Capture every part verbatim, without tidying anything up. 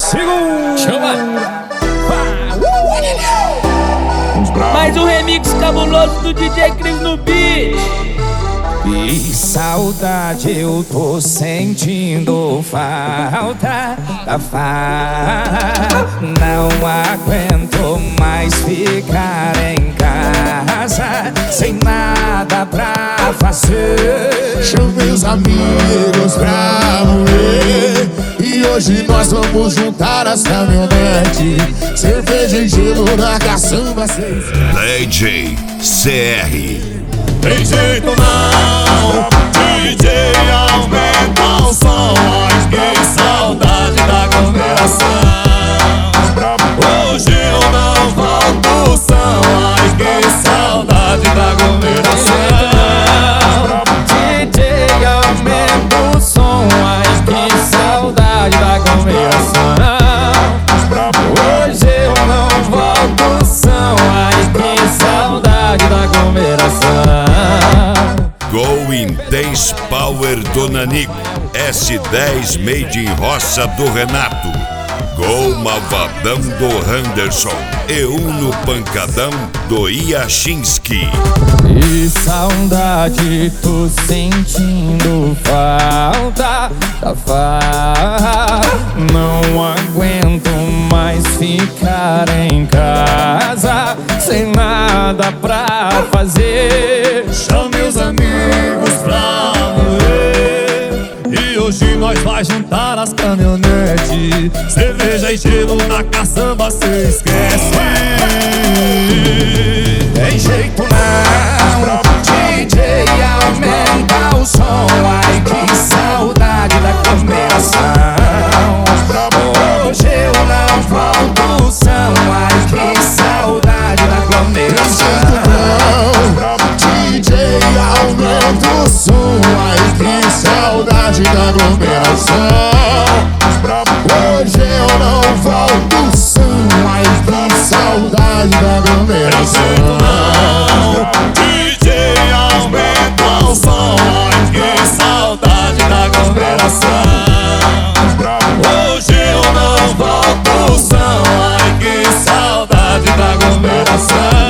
Segura! Chama! Mais um remix cabuloso do D J Cris no beat. E saudade eu tô sentindo falta da farra. Não aguento mais ficar em casa sem nada pra fazer. Chamei os amigos pra morrer e hoje nós vamos juntar as caminhonetes. Cerveja e gelo na caçamba. D J C R. Tem jeito não, D J aumenta o som. Ai, que saudade da aglomeração. Hoje eu não volto o som. Ai, que saudade da aglomeração. D J aumenta o som. Ai, que saudade da aglomeração. Hoje eu não volto o som. Ai, que saudade da aglomeração. Go Intense Power do Nanico. S dez Made in Roça do Renato. Go Malvadão do Henderson. E Uno Pancadão do Iachinski. E saudade, tô sentindo falta da farra. Não aguento mais ficar em casa sem nada pra fazer. Chame os amigos pra morrer e hoje nós vai juntar as caminhonetes. Cerveja e gelo na caçamba, cê esquece. Tem jeito não, D J aumenta o som. Ai, que saudade da aglomeração. Hoje eu não volto o som. Ai, que saudade da aglomeração. D J aumenta o som. Ai, que saudade da aglomeração. Hoje eu não volto o som. Ai, que saudade da aglomeração. D J aumenta o som. Ai, que saudade da aglomeração. Hoje eu não volto o som. Ai, que saudade da aglomeração.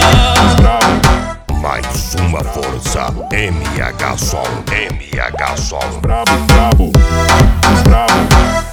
Mais uma força. M H Sol. M H Sol. Brabo, brabo, brabo.